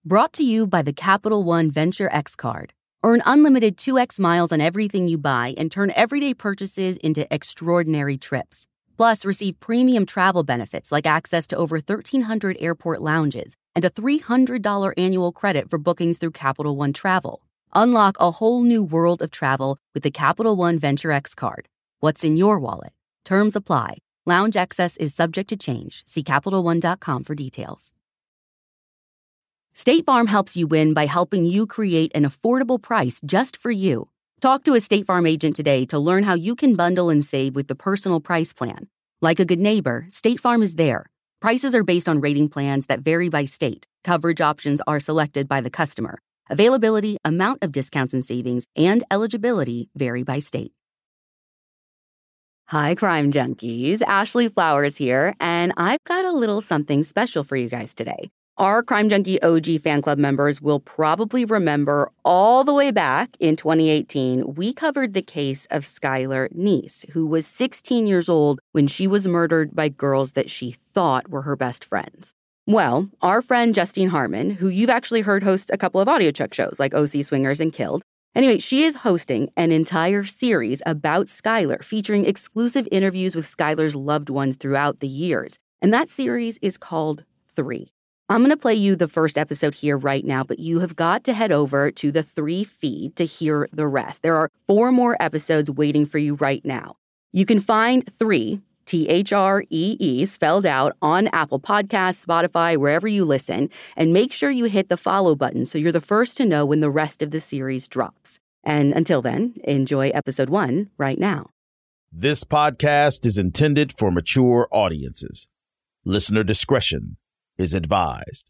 Brought to you by the Capital One Venture X card. Earn unlimited 2x miles on everything you buy and turn everyday purchases into extraordinary trips. Plus, receive premium travel benefits like access to over 1,300 airport lounges and a $300 annual credit for bookings through Capital One Travel. Unlock a whole new world of travel with the Capital One Venture X card. What's in your wallet? Terms apply. Lounge access is subject to change. See CapitalOne.com for details. State Farm helps you win by helping you create an affordable price just for you. Talk to a State Farm agent today to learn how you can bundle and save with the Personal Price Plan. Like a good neighbor, State Farm is there. Prices are based on rating plans that vary by state. Coverage options are selected by the customer. Availability, amount of discounts and savings, and eligibility vary by state. Hi, Crime Junkies. Ashley Flowers here, and I've got a little something special for you guys today. Our Crime Junkie OG fan club members will probably remember all the way back in 2018, we covered the case of Skylar Neese, who was 16 years old when she was murdered by girls that she thought were her best friends. Well, our friend Justine Harmon, who you've actually heard host a couple of AudioChuck shows like OC Swingers and Killed. Anyway, she is hosting an entire series about Skylar, featuring exclusive interviews with Skylar's loved ones throughout the years. And that series is called 3. I'm going to play you the first episode here right now, but you have got to head over to the 3 feed to hear the rest. There are 4 more episodes waiting for you right now. You can find 3, THREE, spelled out, on Apple Podcasts, Spotify, wherever you listen, and make sure you hit the follow button so you're the first to know when the rest of the series drops. And until then, enjoy episode 1 right now. This podcast is intended for mature audiences. Listener discretion is advised.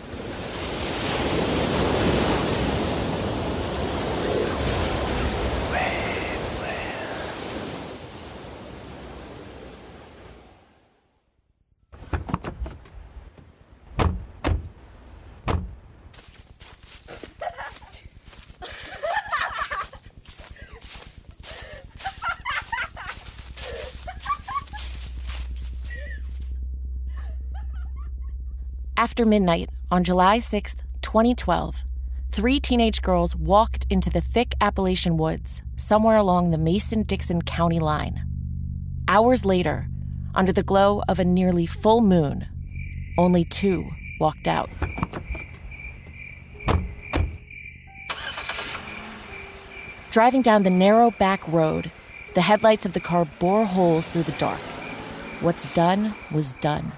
After midnight on July 6, 2012, 3 teenage girls walked into the thick Appalachian woods somewhere along the Mason-Dixon County line. Hours later, under the glow of a nearly full moon, only 2 walked out. Driving down the narrow back road, the headlights of the car bore holes through the dark. What's done was done.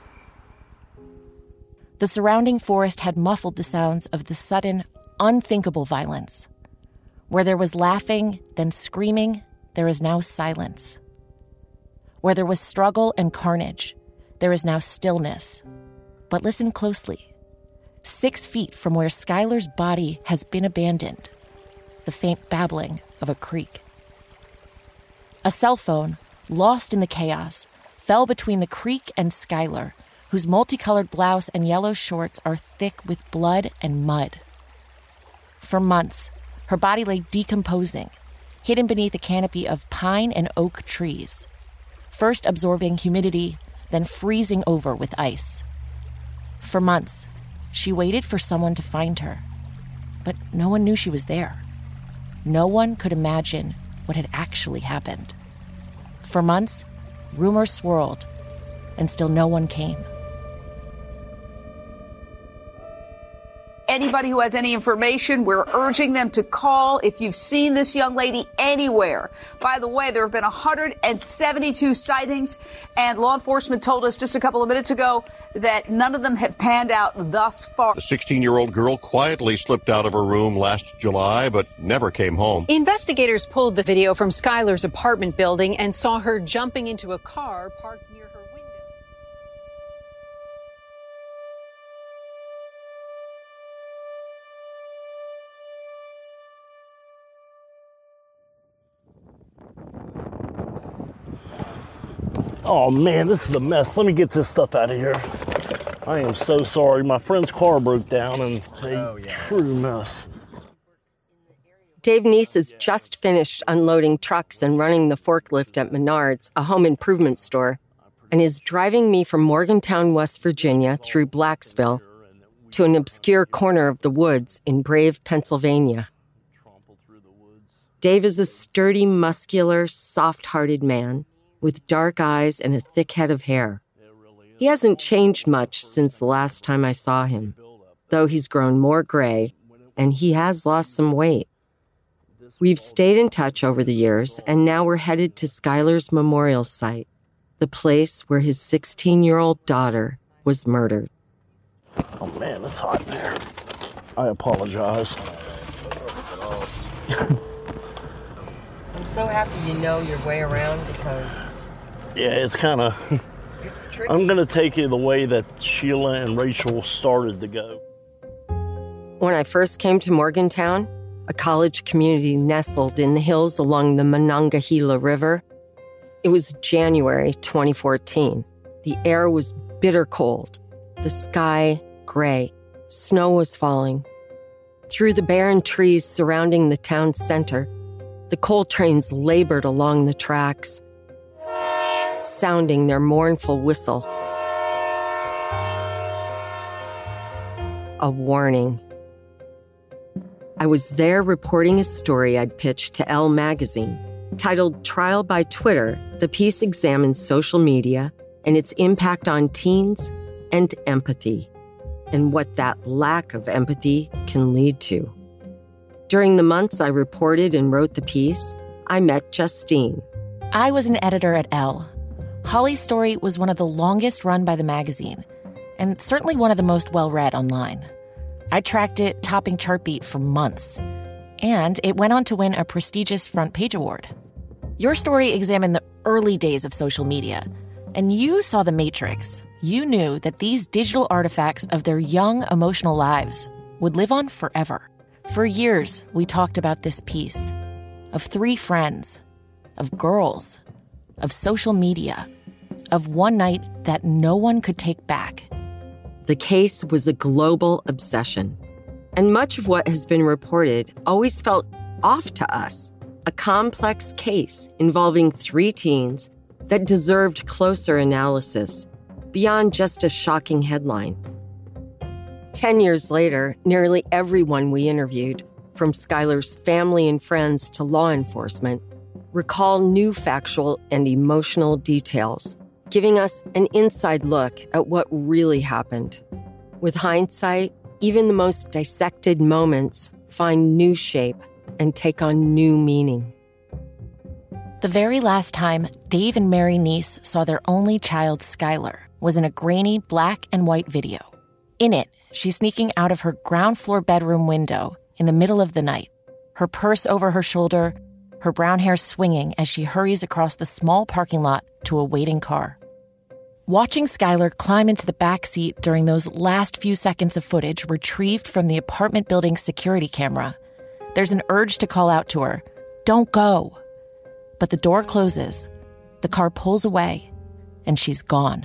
The surrounding forest had muffled the sounds of the sudden, unthinkable violence. Where there was laughing, then screaming, there is now silence. Where there was struggle and carnage, there is now stillness. But listen closely. 6 feet from where Skylar's body has been abandoned, the faint babbling of a creek. A cell phone, lost in the chaos, fell between the creek and Skylar, whose multicolored blouse and yellow shorts are thick with blood and mud. For months, her body lay decomposing, hidden beneath a canopy of pine and oak trees, first absorbing humidity, then freezing over with ice. For months, she waited for someone to find her, but no one knew she was there. No one could imagine what had actually happened. For months, rumors swirled, and still no one came. Anybody who has any information, we're urging them to call if you've seen this young lady anywhere. By the way, there have been 172 sightings, and law enforcement told us just a couple of minutes ago that none of them have panned out thus far. The 16-year-old girl quietly slipped out of her room last July, but never came home. Investigators pulled the video from Skylar's apartment building and saw her jumping into a car parked near her window. Oh man, this is a mess. Let me get this stuff out of here. I am so sorry. My friend's car broke down and true mess. Dave Neese has just finished unloading trucks and running the forklift at Menards, a home improvement store, and is driving me from Morgantown, West Virginia through Blacksville. to an obscure corner of the woods in Brave, Pennsylvania. Dave is a sturdy, muscular, soft-hearted man with dark eyes and a thick head of hair. He hasn't changed much since the last time I saw him, though he's grown more gray, and he has lost some weight. We've stayed in touch over the years, and now we're headed to Skylar's memorial site, the place where his 16-year-old daughter was murdered. Oh man, it's hot in there. I apologize. I'm so happy you know your way around because... Yeah, it's kind of... It's tricky. I'm going to take you the way that Sheila and Rachel started to go. When I first came to Morgantown, a college community nestled in the hills along the Monongahela River, it was January 2014. The air was bitter cold. The sky gray. Snow was falling. Through the barren trees surrounding the town center, the coal trains labored along the tracks, sounding their mournful whistle. A warning. I was there reporting a story I'd pitched to Elle magazine. Titled Trial by Twitter, the piece examines social media and its impact on teens and empathy, and what that lack of empathy can lead to. During the months I reported and wrote the piece, I met Justine. I was an editor at Elle. Holly's story was one of the longest run by the magazine, and certainly one of the most well-read online. I tracked it topping Chartbeat for months, and it went on to win a prestigious front page award. Your story examined the early days of social media, and you saw the matrix. You knew that these digital artifacts of their young, emotional lives would live on forever. For years, we talked about this piece of three friends, of girls, of social media, of one night that no one could take back. The case was a global obsession, and much of what has been reported always felt off to us. A complex case involving three teens that deserved closer analysis beyond just a shocking headline. 10 years later, nearly everyone we interviewed, from Skylar's family and friends to law enforcement, recall new factual and emotional details, giving us an inside look at what really happened. With hindsight, even the most dissected moments find new shape and take on new meaning. The very last time Dave and Mary Neese saw their only child, Skylar, was in a grainy black and white video. In it, she's sneaking out of her ground floor bedroom window in the middle of the night, her purse over her shoulder, her brown hair swinging as she hurries across the small parking lot to a waiting car. Watching Skylar climb into the back seat during those last few seconds of footage retrieved from the apartment building's security camera, there's an urge to call out to her, "Don't go." But the door closes, the car pulls away, and she's gone.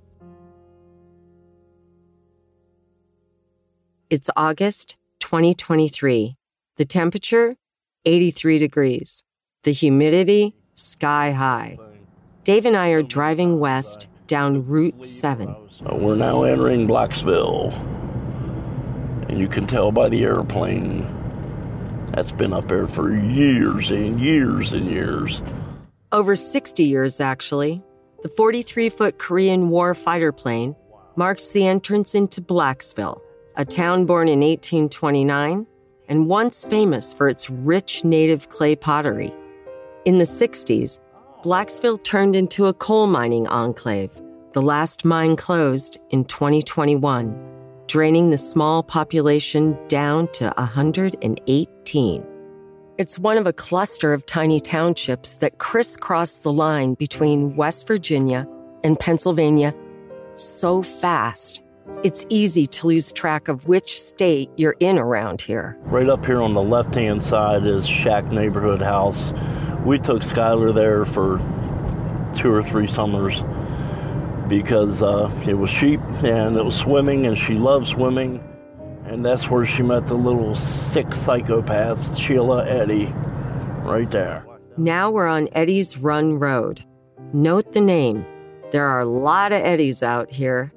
It's August 2023. The temperature, 83 degrees. The humidity, sky high. Dave and I are driving west down Route 7. We're now entering Blacksville, and you can tell by the airplane that's been up there for years and years and years. Over 60 years, actually. The 43-foot Korean War fighter plane marks the entrance into Blacksville, a town born in 1829 and once famous for its rich native clay pottery. In the 60s, Blacksville turned into a coal mining enclave. The last mine closed in 2021, draining the small population down to 118. It's one of a cluster of tiny townships that crisscross the line between West Virginia and Pennsylvania so fast, it's easy to lose track of which state you're in around here. Right up here on the left-hand side is Shack Neighborhood House. We took Skylar there for 2 or 3 summers because it was sheep and it was swimming, and she loved swimming. And that's where she met the little sick psychopaths, Sheila, Eddie, right there. Now we're on Eddie's Run Road. Note the name. There are a lot of Eddies out here.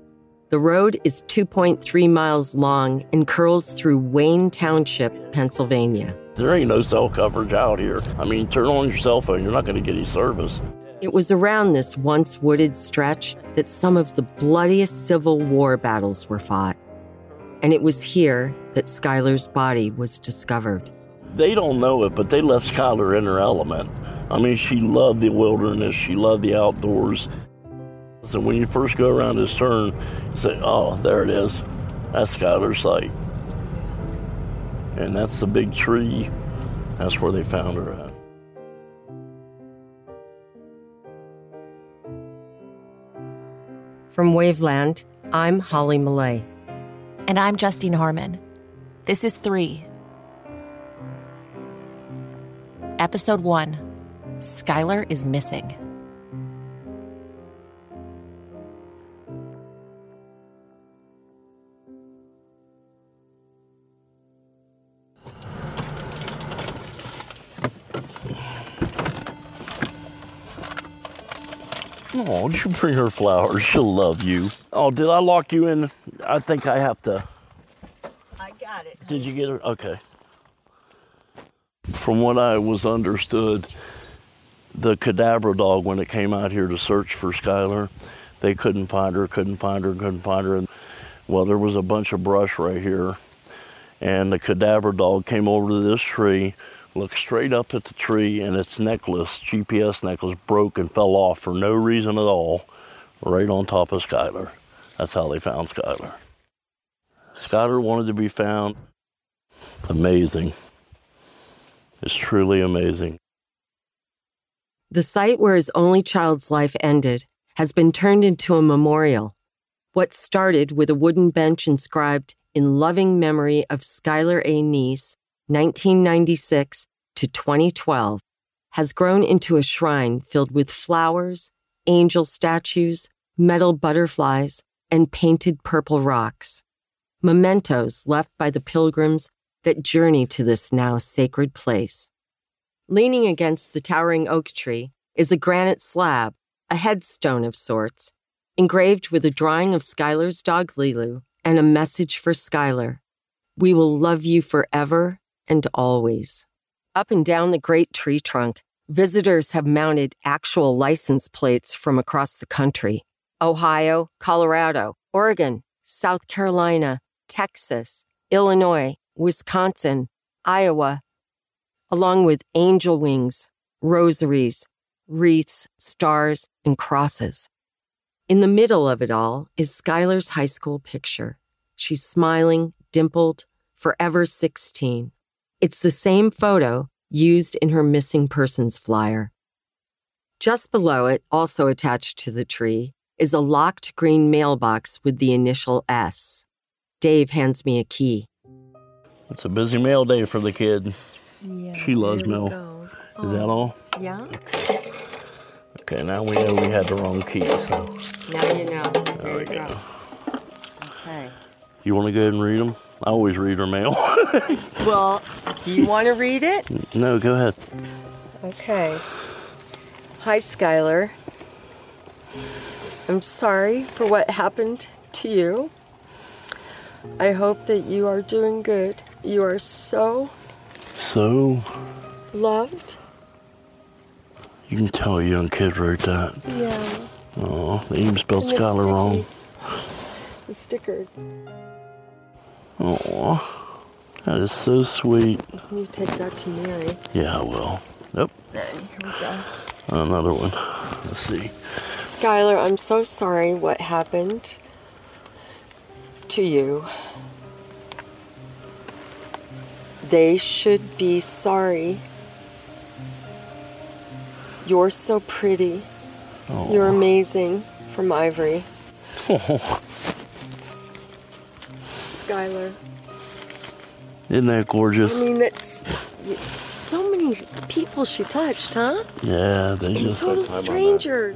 The road is 2.3 miles long and curls through Wayne Township, Pennsylvania. There ain't no cell coverage out here. I mean, turn on your cell phone, you're not going to get any service. It was around this once wooded stretch that some of the bloodiest Civil War battles were fought. And it was here that Skylar's body was discovered. They don't know it, but they left Skylar in her element. I mean, she loved the wilderness. She loved the outdoors. So when you first go around this turn, you say, oh, there it is. That's Skylar's site. And that's the big tree. That's where they found her at. From Waveland, I'm Holly Millay. And I'm Justine Harmon. This is 3. Episode 1, Skylar is missing. Oh, did you bring her flowers? She'll love you. Oh, did I lock you in? I think I have to. I got it. Did you get her? Okay. From what I was understood, the cadaver dog, when it came out here to search for Skylar, they couldn't find her. And, well, there was a bunch of brush right here, and the cadaver dog came over to this tree, looked straight up at the tree, and its necklace, GPS necklace, broke and fell off for no reason at all, right on top of Skylar. That's how they found Skylar. Skylar wanted to be found. It's amazing. It's truly amazing. The site where his only child's life ended has been turned into a memorial. What started with a wooden bench inscribed in loving memory of Skylar A. Neese, 1996 to 2012, has grown into a shrine filled with flowers, angel statues, metal butterflies, and painted purple rocks. Mementos left by the pilgrims that journey to this now sacred place. Leaning against the towering oak tree is a granite slab, a headstone of sorts, engraved with a drawing of Skylar's dog Lilu and a message for Skylar. We will love you forever and always. Up and down the great tree trunk, visitors have mounted actual license plates from across the country. Ohio, Colorado, Oregon, South Carolina, Texas, Illinois, Wisconsin, Iowa, along with angel wings, rosaries, wreaths, stars, and crosses. In the middle of it all is Skylar's high school picture. She's smiling, dimpled, forever 16. It's the same photo used in her missing persons flyer. Just below it, also attached to the tree, is a locked green mailbox with the initial S. Dave hands me a key. It's a busy mail day for the kid. Yeah, she loves mail. Is that all? Yeah. Okay, now we know we had the wrong key. So. Now you know. There we go. Okay. You want to go ahead and read them? I always read her mail. Well, do you want to read it? No, go ahead. Okay. Hi, Skylar. I'm sorry for what happened to you. I hope that you are doing good. You are so loved. You can tell a young kid wrote that. Yeah. Oh, they even spelled Skylar wrong. The stickers. Oh, that is so sweet. You take that to Mary. Yeah, I will. Nope. There, here we go. Another one. Let's see. Skylar, I'm so sorry what happened to you. They should be sorry. You're so pretty. Oh. You're amazing. From Ivory. Skylar. Isn't that gorgeous? I mean, that's so many people she touched, huh? Yeah, they just total strangers.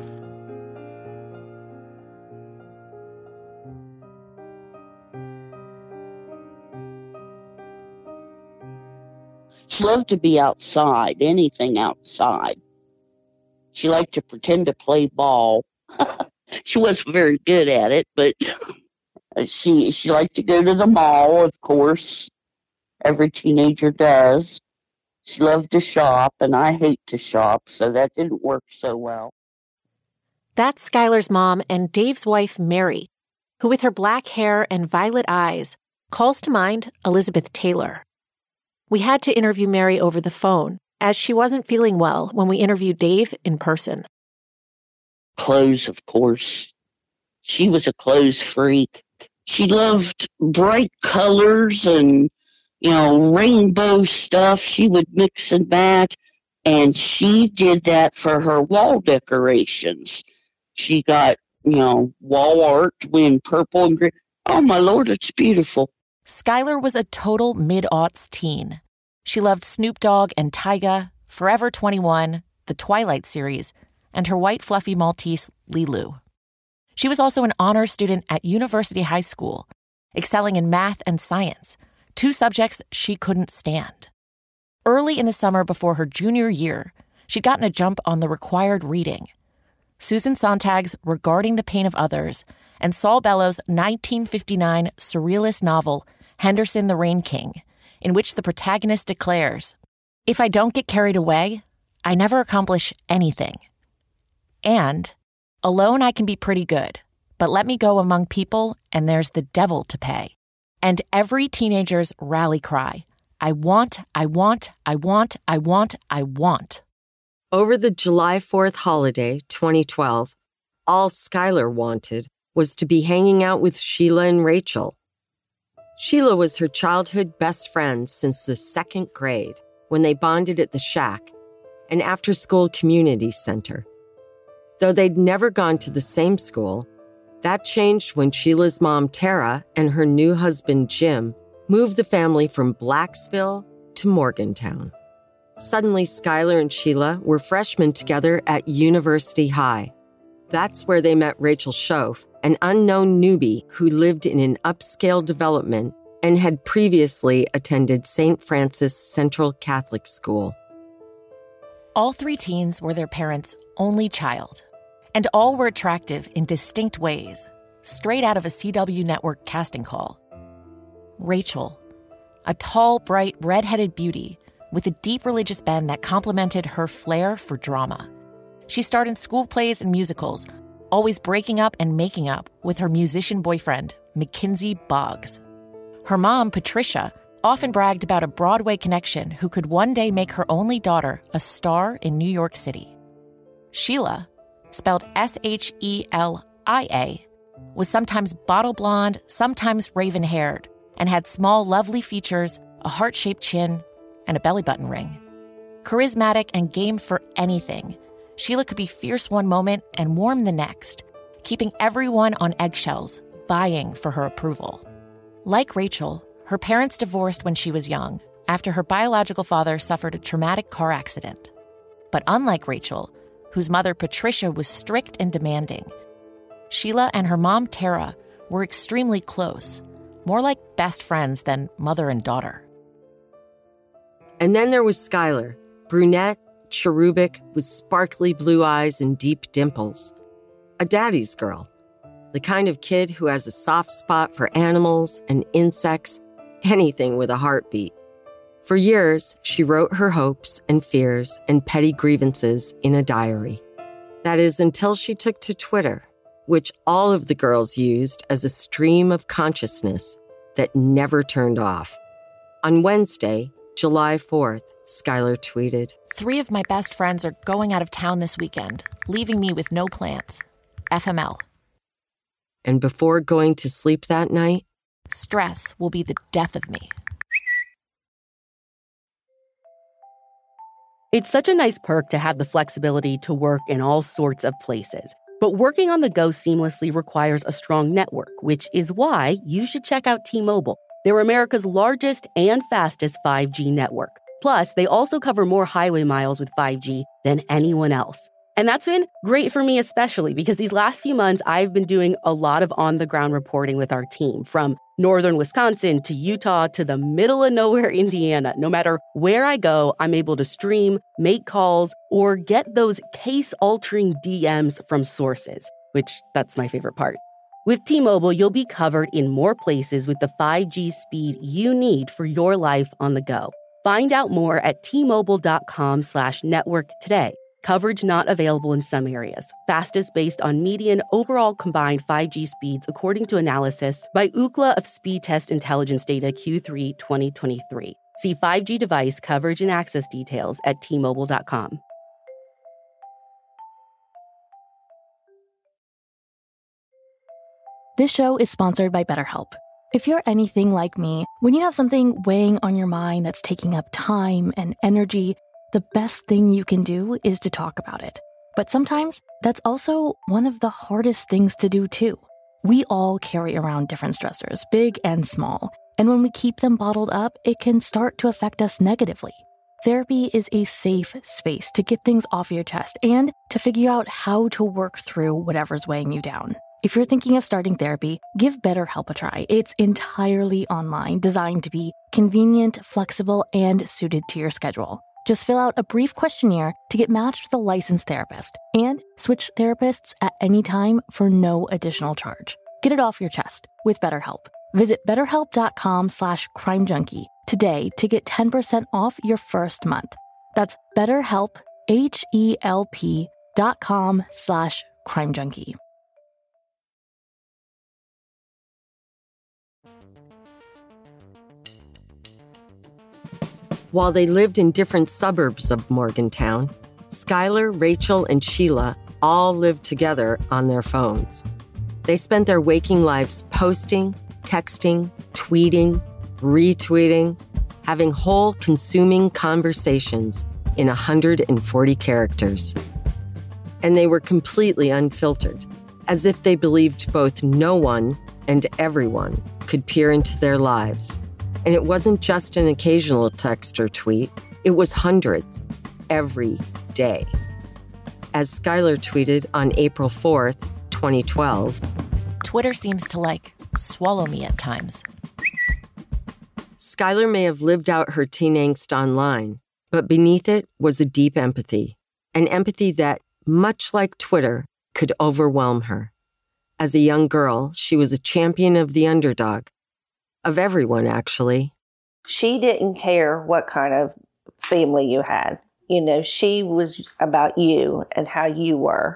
She loved to be outside, anything outside. She liked to pretend to play ball. She wasn't very good at it, but She liked to go to the mall, of course. Every teenager does. She loved to shop, and I hate to shop, so that didn't work so well. That's Skylar's mom and Dave's wife, Mary, who with her black hair and violet eyes calls to mind Elizabeth Taylor. We had to interview Mary over the phone, as she wasn't feeling well when we interviewed Dave in person. Clothes, of course. She was a clothes freak. She loved bright colors and, rainbow stuff. She would mix and match, and she did that for her wall decorations. She got, wall art in purple and green. Oh, my Lord, it's beautiful. Skylar was a total mid-aughts teen. She loved Snoop Dogg and Tyga, Forever 21, the Twilight series, and her white fluffy Maltese, Lilu. She was also an honors student at University High School, excelling in math and science, two subjects she couldn't stand. Early in the summer before her junior year, she'd gotten a jump on the required reading. Susan Sontag's Regarding the Pain of Others and Saul Bellow's 1959 surrealist novel, Henderson the Rain King, in which the protagonist declares, "If I don't get carried away, I never accomplish anything." And, "Alone I can be pretty good, but let me go among people and there's the devil to pay." And every teenager's rally cry, "I want, I want, I want, I want, I want." Over the July 4th holiday, 2012, all Skylar wanted was to be hanging out with Sheila and Rachel. Sheila was her childhood best friend since the 2nd grade, when they bonded at the Shack, an after-school community center. Though they'd never gone to the same school, that changed when Sheila's mom, Tara, and her new husband, Jim, moved the family from Blacksville to Morgantown. Suddenly, Skylar and Sheila were freshmen together at University High. That's where they met Rachel Schoaf, an unknown newbie who lived in an upscale development and had previously attended St. Francis Central Catholic School. All three teens were their parents' only child, and all were attractive in distinct ways, straight out of a CW network casting call. Rachel, a tall, bright, red-headed beauty with a deep religious bend that complemented her flair for drama. She starred in school plays and musicals, always breaking up and making up with her musician boyfriend, Mackenzie Boggs. Her mom, Patricia, often bragged about a Broadway connection who could one day make her only daughter a star in New York City. Sheila, spelled Shelia, was sometimes bottle blonde, sometimes raven-haired, and had small, lovely features, a heart-shaped chin, and a belly button ring. Charismatic and game for anything, Sheila could be fierce one moment and warm the next, keeping everyone on eggshells, vying for her approval. Like Rachel, her parents divorced when she was young, after her biological father suffered a traumatic car accident. But unlike Rachel, whose mother Patricia was strict and demanding, Sheila and her mom Tara were extremely close, more like best friends than mother and daughter. And then there was Skylar, brunette, cherubic, with sparkly blue eyes and deep dimples. A daddy's girl, the kind of kid who has a soft spot for animals and insects, anything with a heartbeat. For years, she wrote her hopes and fears and petty grievances in a diary. That is, until she took to Twitter, which all of the girls used as a stream of consciousness that never turned off. On Wednesday, July 4th, Skylar tweeted, "3 of my best friends are going out of town this weekend, leaving me with no plans. FML." And before going to sleep that night, "Stress will be the death of me." It's such a nice perk to have the flexibility to work in all sorts of places. But working on the go seamlessly requires a strong network, which is why you should check out T-Mobile. They're America's largest and fastest 5G network. Plus, they also cover more highway miles with 5G than anyone else. And that's been great for me especially because these last few months, I've been doing a lot of on-the-ground reporting with our team, from northern Wisconsin to Utah to the middle of nowhere, Indiana. No matter where I go, I'm able to stream, make calls, or get those case-altering DMs from sources, which that's my favorite part. With T-Mobile, you'll be covered in more places with the 5G speed you need for your life on the go. Find out more at T-Mobile.com/network today. Coverage not available in some areas. Fastest based on median overall combined 5G speeds according to analysis by Ookla of Speed Test Intelligence Data Q3 2023. See 5G device coverage and access details at T-Mobile.com. This show is sponsored by BetterHelp. If you're anything like me, when you have something weighing on your mind that's taking up time and energy, the best thing you can do is to talk about it. But sometimes that's also one of the hardest things to do too. We all carry around different stressors, big and small. And when we keep them bottled up, it can start to affect us negatively. Therapy is a safe space to get things off your chest and to figure out how to work through whatever's weighing you down. If you're thinking of starting therapy, give BetterHelp a try. It's entirely online, designed to be convenient, flexible, and suited to your schedule. Just fill out a brief questionnaire to get matched with a licensed therapist and switch therapists at any time for no additional charge. Get it off your chest with BetterHelp. Visit BetterHelp.com/CrimeJunkie today to get 10% off your first month. That's BetterHelp, HELP.com/CrimeJunkie. While they lived in different suburbs of Morgantown, Skylar, Rachel, and Sheila all lived together on their phones. They spent their waking lives posting, texting, tweeting, retweeting, having whole consuming conversations in 140 characters. And they were completely unfiltered, as if they believed both no one and everyone could peer into their lives. And it wasn't just an occasional text or tweet, it was hundreds, every day. As Skylar tweeted on April 4th, 2012, Twitter seems to, swallow me at times. Skylar may have lived out her teen angst online, but beneath it was a deep empathy, an empathy that, much like Twitter, could overwhelm her. As a young girl, she was a champion of the underdog. Of everyone, actually. She didn't care what kind of family you had. She was about you and how you were.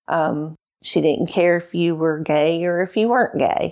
She didn't care if you were gay or if you weren't gay.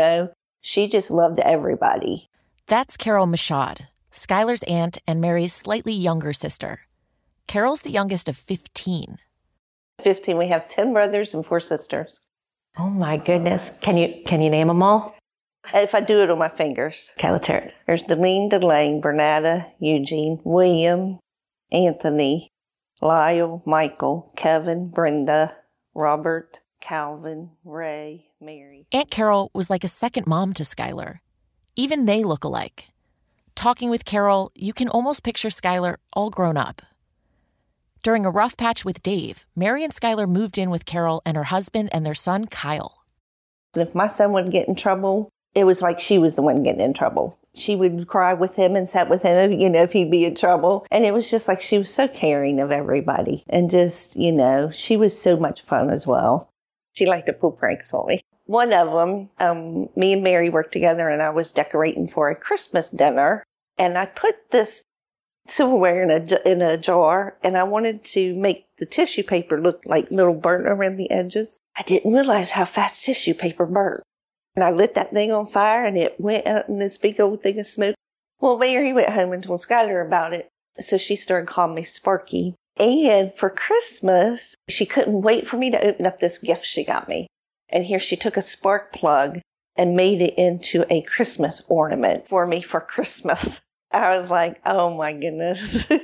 She just loved everybody. That's Carol Michaud, Skylar's aunt and Mary's slightly younger sister. Carol's the youngest of 15. 15. We have 10 brothers and 4 sisters. Oh my goodness. Can you name them all? If I do it on my fingers. Okay, let's hear it. There's Delene, Delane, Bernetta, Eugene, William, Anthony, Lyle, Michael, Kevin, Brenda, Robert, Calvin, Ray, Mary. Aunt Carol was like a second mom to Skylar. Even they look alike. Talking with Carol, you can almost picture Skylar all grown up. During a rough patch with Dave, Mary and Skylar moved in with Carol and her husband and their son, Kyle. And if my son would get in trouble, it was like she was the one getting in trouble. She would cry with him and sat with him, if he'd be in trouble. And it was just like she was so caring of everybody. And just, she was so much fun as well. She liked to pull pranks on me. One of them, me and Mary worked together and I was decorating for a Christmas dinner. And I put this silverware in a jar and I wanted to make the tissue paper look like little burnt around the edges. I didn't realize how fast tissue paper burnt. And I lit that thing on fire and it went up in this big old thing of smoke. Well, Mary went home and told Skylar about it. So she started calling me Sparky. And for Christmas, she couldn't wait for me to open up this gift she got me. And here she took a spark plug and made it into a Christmas ornament for me for Christmas. I was like, oh my goodness. There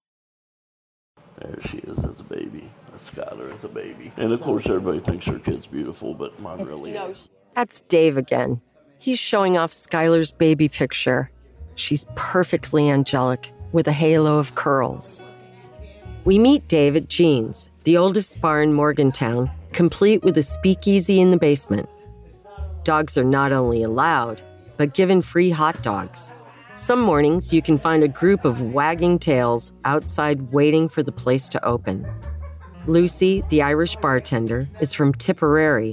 she is as a baby. Skylar as a baby. And of course, everybody thinks her kid's beautiful, but mine really is. That's Dave again. He's showing off Skylar's baby picture. She's perfectly angelic with a halo of curls. We meet Dave at Jean's, the oldest bar in Morgantown, complete with a speakeasy in the basement. Dogs are not only allowed, but given free hot dogs. Some mornings you can find a group of wagging tails outside waiting for the place to open. Lucy, the Irish bartender, is from Tipperary,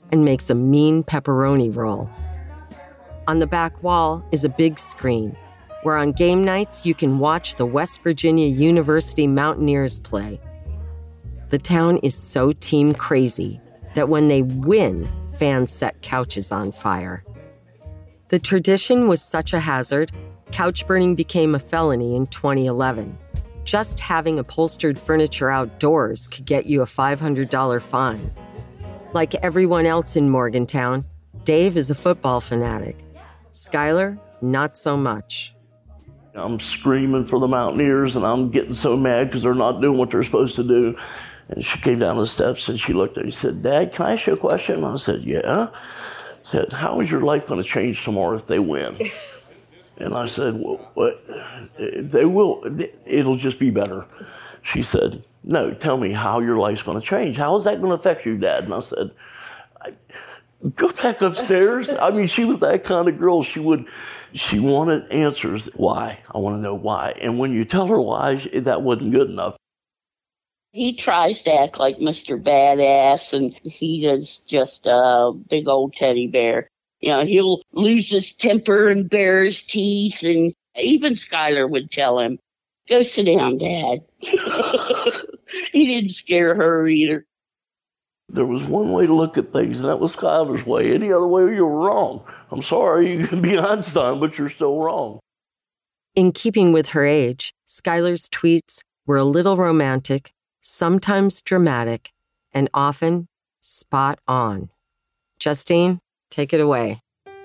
and makes a mean pepperoni roll. On the back wall is a big screen where on game nights you can watch the West Virginia University Mountaineers play. The town is so team crazy that when they win, fans set couches on fire. The tradition was such a hazard, couch burning became a felony in 2011. Just having upholstered furniture outdoors could get you a $500 fine. Like everyone else in Morgantown, Dave is a football fanatic. Skylar, not so much. I'm screaming for the Mountaineers, and I'm getting so mad because they're not doing what they're supposed to do. And she came down the steps, and she looked at me and said, "Dad, can I ask you a question?" And I said, "Yeah." She said, "How is your life going to change tomorrow if they win?" And I said, "Well, what? They will. It'll just be better." She said, "No, tell me how your life's going to change. How is that going to affect you, Dad?" And I said, "Go back upstairs." I mean, she was that kind of girl. She wanted answers. Why? I want to know why. And when you tell her why, that wasn't good enough. He tries to act like Mr. Badass, and he is just a big old teddy bear. You know, he'll lose his temper and bare his teeth, and even Skylar would tell him, "Go sit down, Dad." He didn't scare her either. There was one way to look at things, and that was Skylar's way. Any other way, you were wrong. I'm sorry, you can be Einstein, but you're still wrong. In keeping with her age, Skylar's tweets were a little romantic, sometimes dramatic, and often spot on. Justine, take it away.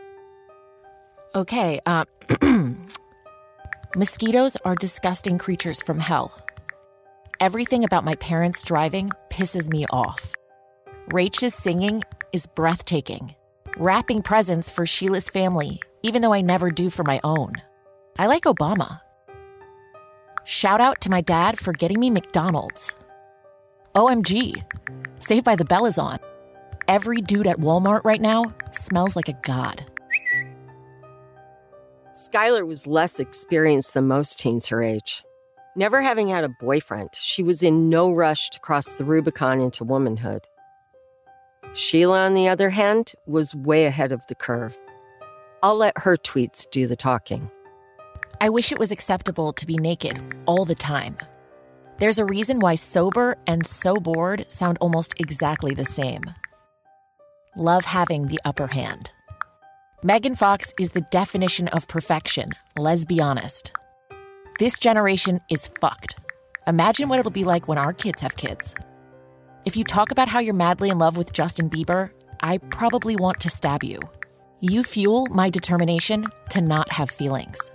Okay, mosquitoes are disgusting creatures from hell. Everything about my parents' driving pisses me off. Rach's singing is breathtaking. Wrapping presents for Sheila's family, even though I never do for my own. I like Obama. Shout out to my dad for getting me McDonald's. OMG, Saved by the Bell is on. Every dude at Walmart right now smells like a god. Skylar was less experienced than most teens her age. Never having had a boyfriend, she was in no rush to cross the Rubicon into womanhood. Sheila, on the other hand, was way ahead of the curve. I'll let her tweets do the talking. I wish it was acceptable to be naked all the time. There's a reason why sober and so bored sound almost exactly the same. Love having the upper hand. Megan Fox is the definition of perfection, let's be honest. This generation is fucked. Imagine what it'll be like when our kids have kids. If you talk about how you're madly in love with Justin Bieber, I probably want to stab you. You fuel my determination to not have feelings.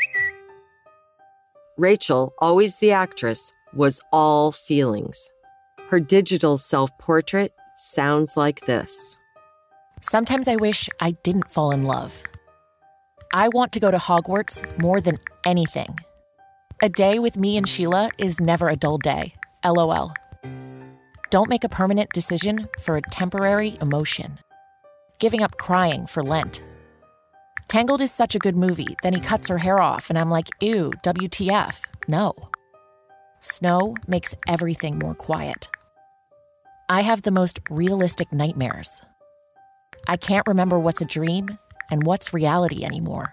Rachel, always the actress, was all feelings. Her digital self-portrait sounds like this. Sometimes I wish I didn't fall in love. I want to go to Hogwarts more than anything. A day with me and Sheila is never a dull day. LOL. Don't make a permanent decision for a temporary emotion. Giving up crying for Lent. Tangled is such a good movie. Then he cuts her hair off and I'm like, ew, WTF. No. Snow makes everything more quiet. I have the most realistic nightmares. I can't remember what's a dream and what's reality anymore.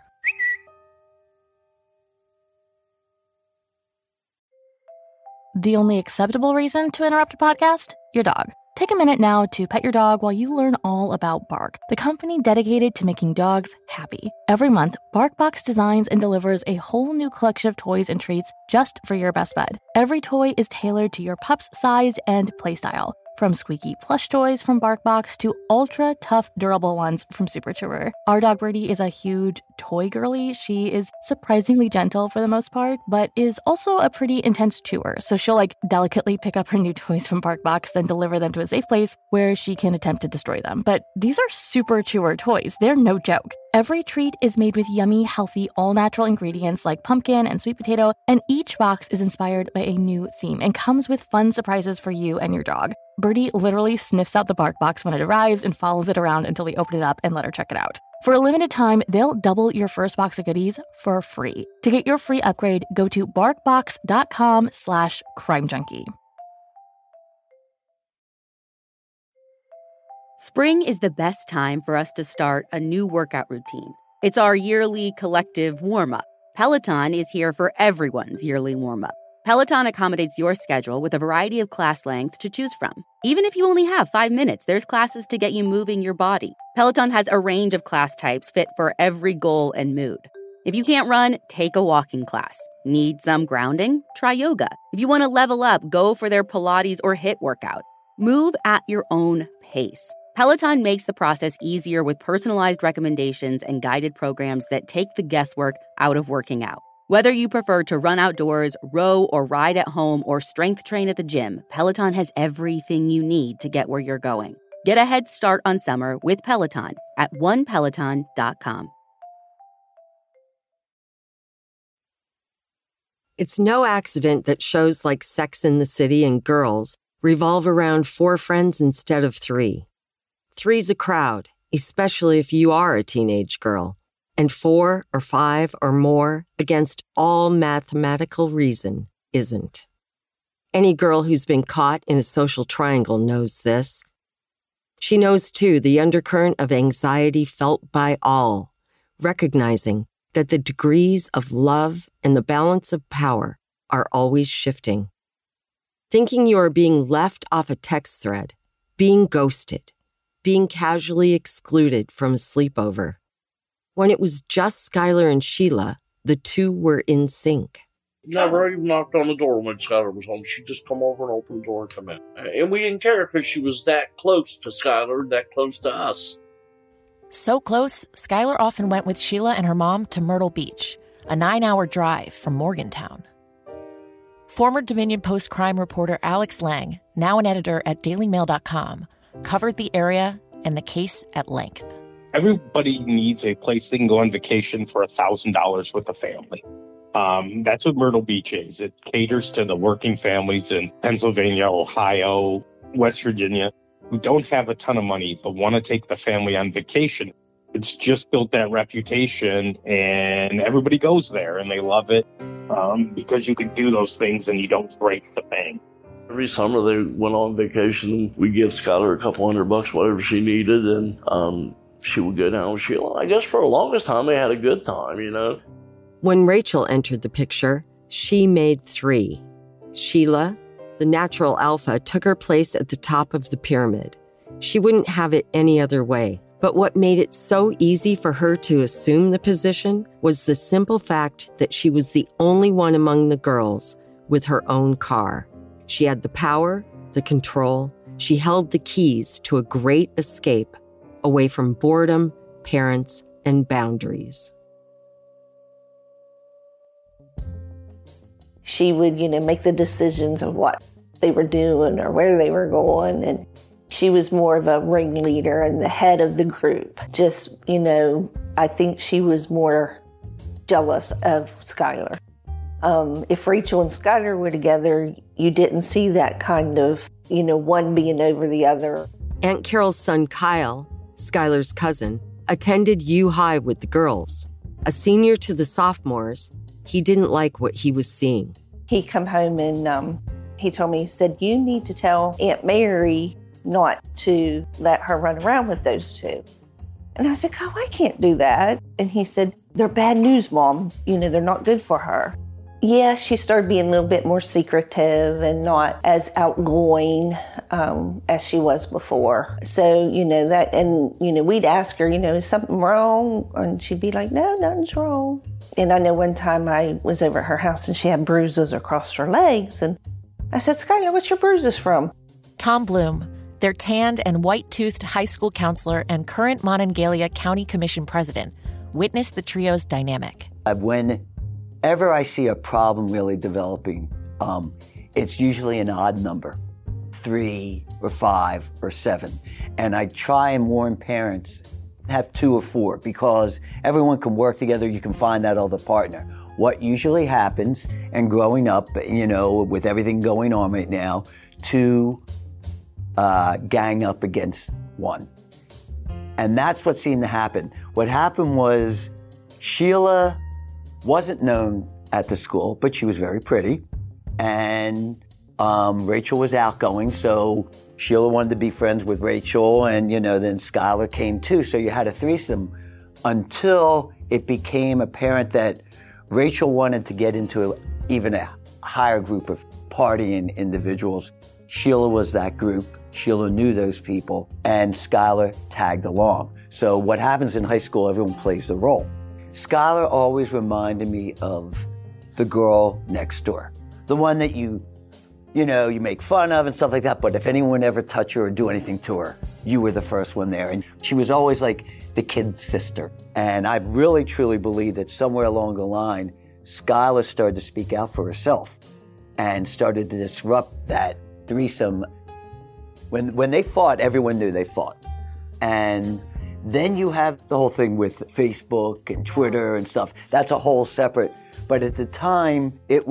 The only acceptable reason to interrupt a podcast? Your dog. Take a minute now to pet your dog while you learn all about Bark, the company dedicated to making dogs happy. Every month, BarkBox designs and delivers a whole new collection of toys and treats just for your best bud. Every toy is tailored to your pup's size and playstyle. From squeaky plush toys from BarkBox to ultra tough durable ones from Super Chewer. Our dog Birdie is a huge toy girly. She is surprisingly gentle for the most part, but is also a pretty intense chewer. So she'll delicately pick up her new toys from BarkBox, then deliver them to a safe place where she can attempt to destroy them. But these are Super Chewer toys. They're no joke. Every treat is made with yummy, healthy, all-natural ingredients like pumpkin and sweet potato, and each box is inspired by a new theme and comes with fun surprises for you and your dog. Birdie literally sniffs out the Bark box when it arrives and follows it around until we open it up and let her check it out. For a limited time, they'll double your first box of goodies for free. To get your free upgrade, go to barkbox.com/crimejunkie. Spring is the best time for us to start a new workout routine. It's our yearly collective warm-up. Peloton is here for everyone's yearly warm-up. Peloton accommodates your schedule with a variety of class lengths to choose from. Even if you only have 5 minutes, there's classes to get you moving your body. Peloton has a range of class types fit for every goal and mood. If you can't run, take a walking class. Need some grounding? Try yoga. If you want to level up, go for their Pilates or HIIT workout. Move at your own pace. Peloton makes the process easier with personalized recommendations and guided programs that take the guesswork out of working out. Whether you prefer to run outdoors, row or ride at home, or strength train at the gym, Peloton has everything you need to get where you're going. Get a head start on summer with Peloton at onepeloton.com. It's no accident that shows like Sex and the City and Girls revolve around 4 friends instead of 3. 3's a crowd, especially if you are a teenage girl, and 4 or 5 or more against all mathematical reason isn't. Any girl who's been caught in a social triangle knows this. She knows, too, the undercurrent of anxiety felt by all, recognizing that the degrees of love and the balance of power are always shifting. Thinking you are being left off a text thread, being ghosted, being casually excluded from a sleepover. When it was just Skylar and Sheila, the two were in sync. Never even knocked on the door when Skylar was home. She'd just come over and open the door and come in. And we didn't care because she was that close to Skylar, that close to us. So close, Skylar often went with Sheila and her mom to Myrtle Beach, a 9-hour drive from Morgantown. Former Dominion Post crime reporter Alex Lang, now an editor at DailyMail.com, covered the area and the case at length. Everybody needs a place they can go on vacation for $1,000 with a family. That's what Myrtle Beach is. It caters to the working families in Pennsylvania, Ohio, West Virginia, who don't have a ton of money but want to take the family on vacation. It's just built that reputation, and everybody goes there, and they love it because you can do those things and you don't break the bank. Every summer they went on vacation. We give Skylar a couple $100, whatever she needed, and she would go down with Sheila. I guess for the longest time they had a good time, you know. When Rachel entered the picture, she made 3. Sheila, the natural alpha, took her place at the top of the pyramid. She wouldn't have it any other way. But what made it so easy for her to assume the position was the simple fact that she was the only one among the girls with her own car. She had the power, the control. She held the keys to a great escape away from boredom, parents, and boundaries. She would, make the decisions of what they were doing or where they were going. And she was more of a ringleader and the head of the group. Just, I think she was more jealous of Skylar. If Rachel and Skylar were together, you didn't see that kind of, one being over the other. Aunt Carol's son, Kyle, Skylar's cousin, attended U High with the girls. A senior to the sophomores, he didn't like what he was seeing. He come home and he told me, he said, you need to tell Aunt Mary not to let her run around with those two. And I said, oh, I can't do that. And he said, they're bad news, Mom. They're not good for her. Yeah, she started being a little bit more secretive and not as outgoing as she was before. So, that, and, we'd ask her, is something wrong? And she'd be like, no, nothing's wrong. And I know one time I was over at her house and she had bruises across her legs. And I said, Skylar, what's your bruises from? Tom Bloom, their tanned and white-toothed high school counselor and current Monongalia County Commission president, witnessed the trio's dynamic. Whenever I see a problem really developing, it's usually an odd number, 3 or 5 or 7. And I try and warn parents, have 2 or 4, because everyone can work together, you can find that other partner. What usually happens, and growing up, with everything going on right now, 2 gang up against 1. And that's what seemed to happen. What happened was Sheila wasn't known at the school, but she was very pretty. And Rachel was outgoing, so Sheila wanted to be friends with Rachel, and, then Skylar came too. So you had a threesome until it became apparent that Rachel wanted to get into even a higher group of partying individuals. Sheila was that group. Sheila knew those people, and Skylar tagged along. So what happens in high school, everyone plays the role. Skylar always reminded me of the girl next door, the one that you make fun of and stuff like that, but if anyone ever touched her or do anything to her, you were the first one there. And she was always like the kid sister. And I really, truly believe that somewhere along the line, Skylar started to speak out for herself and started to disrupt that threesome. When they fought, everyone knew they fought. And then you have the whole thing with Facebook and Twitter and stuff. That's a whole separate. But at the time, it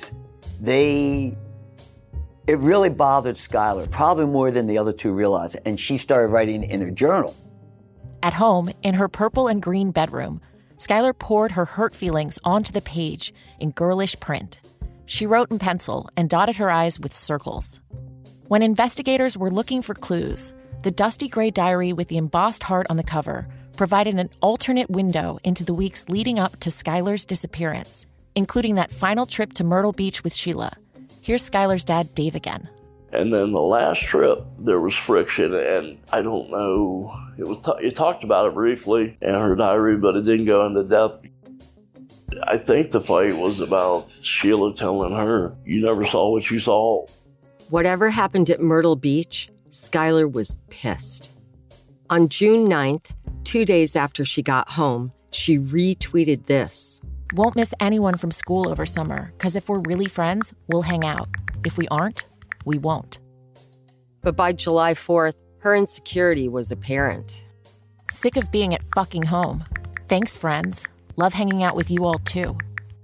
really bothered Skylar, probably more than the other two realized. And she started writing in her journal. At home, in her purple and green bedroom, Skylar poured her hurt feelings onto the page in girlish print. She wrote in pencil and dotted her eyes with circles. When investigators were looking for clues, the dusty gray diary with the embossed heart on the cover provided an alternate window into the weeks leading up to Skylar's disappearance, including that final trip to Myrtle Beach with Sheila. Here's Skylar's dad, Dave, again. And then the last trip, there was friction, and I don't know. It talked about it briefly in her diary, but it didn't go into depth. I think the fight was about Sheila telling her, "You never saw what you saw." Whatever happened at Myrtle Beach, Skylar was pissed. On June 9th, 2 days after she got home, she retweeted this. Won't miss anyone from school over summer, because if we're really friends, we'll hang out. If we aren't, we won't. But by July 4th, her insecurity was apparent. Sick of being at fucking home. Thanks, friends. Love hanging out with you all, too.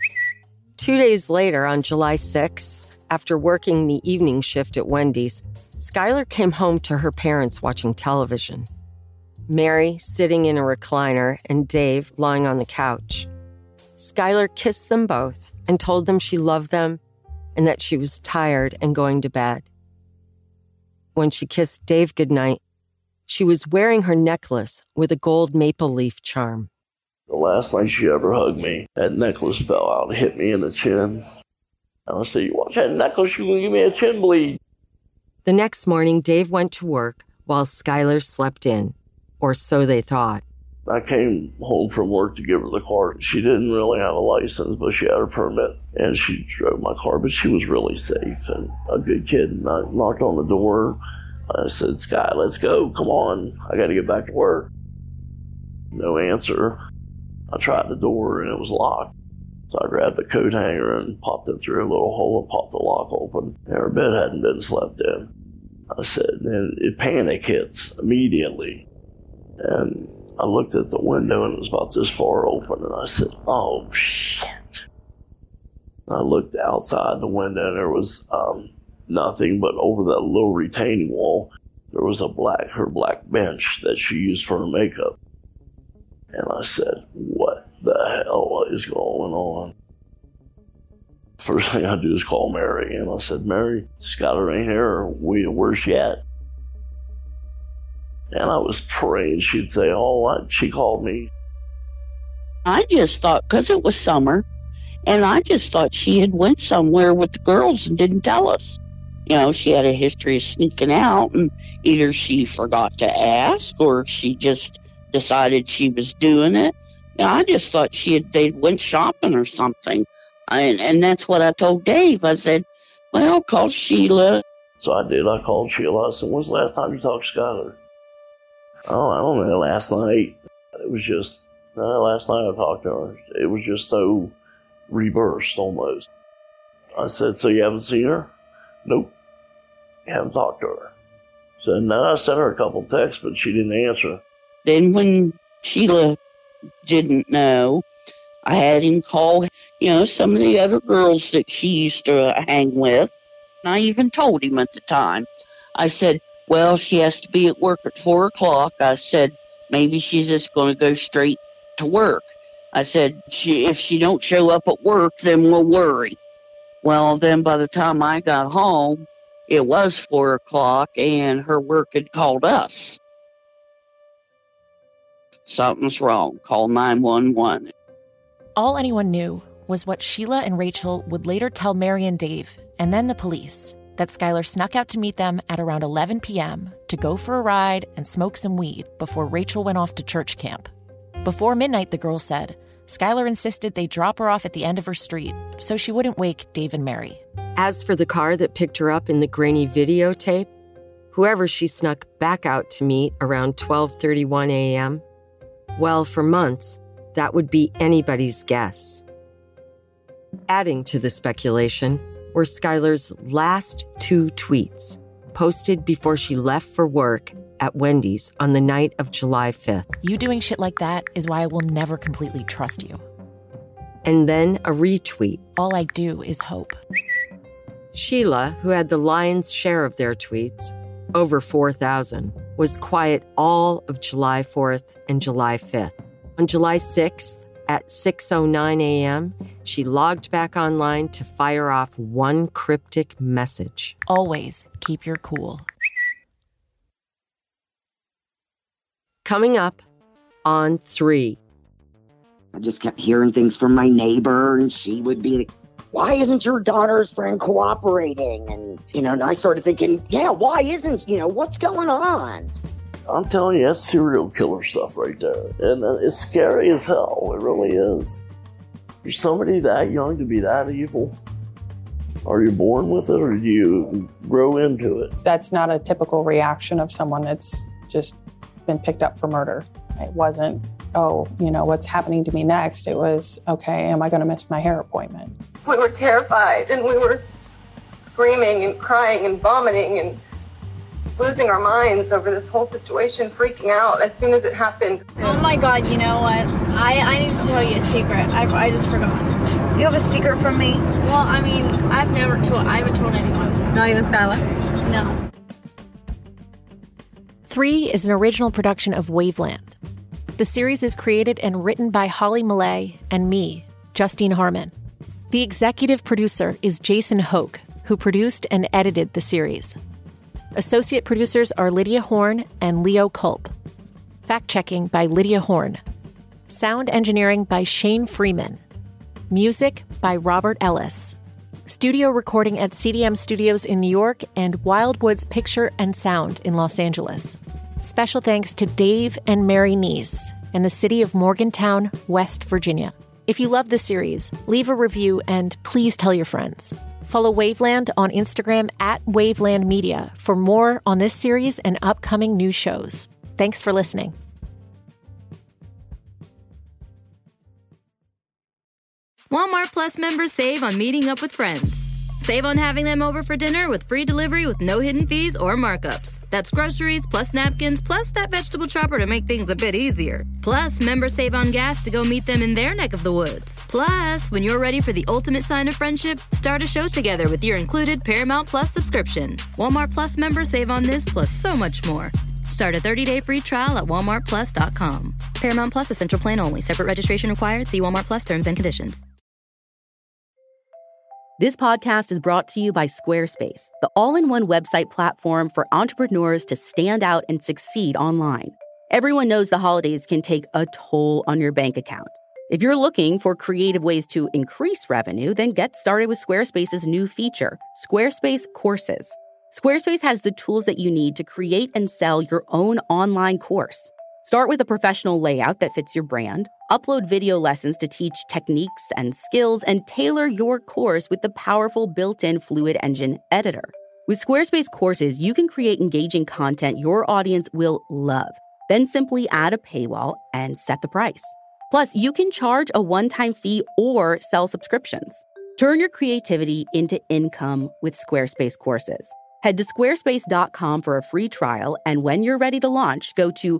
2 days later, on July 6th, after working the evening shift at Wendy's, Skylar came home to her parents watching television. Mary sitting in a recliner and Dave lying on the couch. Skylar kissed them both and told them she loved them and that she was tired and going to bed. When she kissed Dave goodnight, she was wearing her necklace with a gold maple leaf charm. The last night she ever hugged me, that necklace fell out and hit me in the chin. And I said, "You watch that necklace, you're going to give me a chin bleed." The next morning, Dave went to work while Skylar slept in, or so they thought. I came home from work to give her the car. She didn't really have a license, but she had a permit, and she drove my car, but she was really safe and a good kid. And I knocked on the door. I said, "Sky, let's go. Come on. I got to get back to work." No answer. I tried the door, and it was locked. So I grabbed the coat hanger and popped it through a little hole and popped the lock open. And her bed hadn't been slept in. I said, and it panic hits immediately. And I looked at the window and it was about this far open, and I said, "Oh, shit." I looked outside the window and there was nothing, but over that little retaining wall, there was her black bench that she used for her makeup. And I said, "What the hell is going on?" First thing I do is call Mary, and I said, "Mary, Skylar ain't here. Where's she at?" And I was praying she'd say, "Oh, she called me." I just thought, because it was summer, and I just thought she had went somewhere with the girls and didn't tell us. She had a history of sneaking out, and either she forgot to ask or she just decided she was doing it. I just thought they went shopping or something. And that's what I told Dave. I said, "Well, call Sheila." So I did. I called Sheila. I said, "When's the last time you talked to Skylar?" "Oh, I don't know, last night." It was just, last night I talked to her. It was just so reversed almost. I said, "So you haven't seen her?" "Nope. You haven't talked to her." I said, "No, I sent her a couple texts, but she didn't answer." Then when Sheila didn't know, I had him call, some of the other girls that she used to hang with. And I even told him at the time. I said, "Well, she has to be at work at 4 o'clock. I said, maybe she's just going to go straight to work. I said, if she don't show up at work, then we'll worry." Well, then by the time I got home, it was 4 o'clock and her work had called us. Something's wrong. Call 911. All anyone knew was what Sheila and Rachel would later tell Mary and Dave, and then the police, that Skylar snuck out to meet them at around 11 p.m. to go for a ride and smoke some weed before Rachel went off to church camp. Before midnight, the girl said, Skylar insisted they drop her off at the end of her street so she wouldn't wake Dave and Mary. As for the car that picked her up in the grainy videotape, whoever she snuck back out to meet around 12:31 a.m., well, for months, that would be anybody's guess. Adding to the speculation were Skylar's last 2 tweets, posted before she left for work at Wendy's on the night of July 5th. You doing shit like that is why I will never completely trust you. And then a retweet. All I do is hope. Sheila, who had the lion's share of their tweets, over 4,000, was quiet all of July 4th and July 5th. On July 6th, at 6:09 a.m., she logged back online to fire off one cryptic message. Always keep your cool. Coming up on 3. I just kept hearing things from my neighbor, and she would be like, why isn't your daughter's friend cooperating? And, I started thinking, yeah, why isn't, what's going on? I'm telling you, that's serial killer stuff right there. And it's scary as hell. It really is. You're somebody that young to be that evil? Are you born with it, or do you grow into it? That's not a typical reaction of someone that's just been picked up for murder. It wasn't, what's happening to me next? It was, okay, am I going to miss my hair appointment? We were terrified, and we were screaming and crying and vomiting and losing our minds over this whole situation, freaking out as soon as it happened. Oh my God, you know what? I need to tell you a secret. I just forgot. You have a secret from me? Well, I haven't told anyone. Not even Skylar? No. 3 is an original production of Waveland. The series is created and written by Holly Millay and me, Justine Harmon. The executive producer is Jason Hoke, who produced and edited the series. Associate producers are Lydia Horn and Leo Culp. Fact-checking by Lydia Horn. Sound engineering by Shane Freeman. Music by Robert Ellis. Studio recording at CDM Studios in New York and Wildwoods Picture and Sound in Los Angeles. Special thanks to Dave and Mary Neese and the city of Morgantown, West Virginia. If you love the series, leave a review and please tell your friends. Follow Waveland on Instagram at Waveland Media for more on this series and upcoming new shows. Thanks for listening. Walmart Plus members save on meeting up with friends. Save on having them over for dinner with free delivery with no hidden fees or markups. That's groceries, plus napkins, plus that vegetable chopper to make things a bit easier. Plus, members save on gas to go meet them in their neck of the woods. Plus, when you're ready for the ultimate sign of friendship, start a show together with your included Paramount Plus subscription. Walmart Plus members save on this plus so much more. Start a 30-day free trial at walmartplus.com. Paramount Plus Essential Plan only. Separate registration required. See Walmart Plus terms and conditions. This podcast is brought to you by Squarespace, the all-in-one website platform for entrepreneurs to stand out and succeed online. Everyone knows the holidays can take a toll on your bank account. If you're looking for creative ways to increase revenue, then get started with Squarespace's new feature, Squarespace Courses. Squarespace has the tools that you need to create and sell your own online course. Start with a professional layout that fits your brand, upload video lessons to teach techniques and skills, and tailor your course with the powerful built-in Fluid Engine editor. With Squarespace Courses, you can create engaging content your audience will love. Then simply add a paywall and set the price. Plus, you can charge a one-time fee or sell subscriptions. Turn your creativity into income with Squarespace Courses. Head to squarespace.com for a free trial, and when you're ready to launch, go to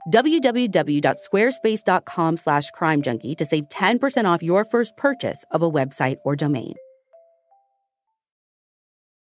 www.squarespace.com/crimejunkie to save 10% off your first purchase of a website or domain.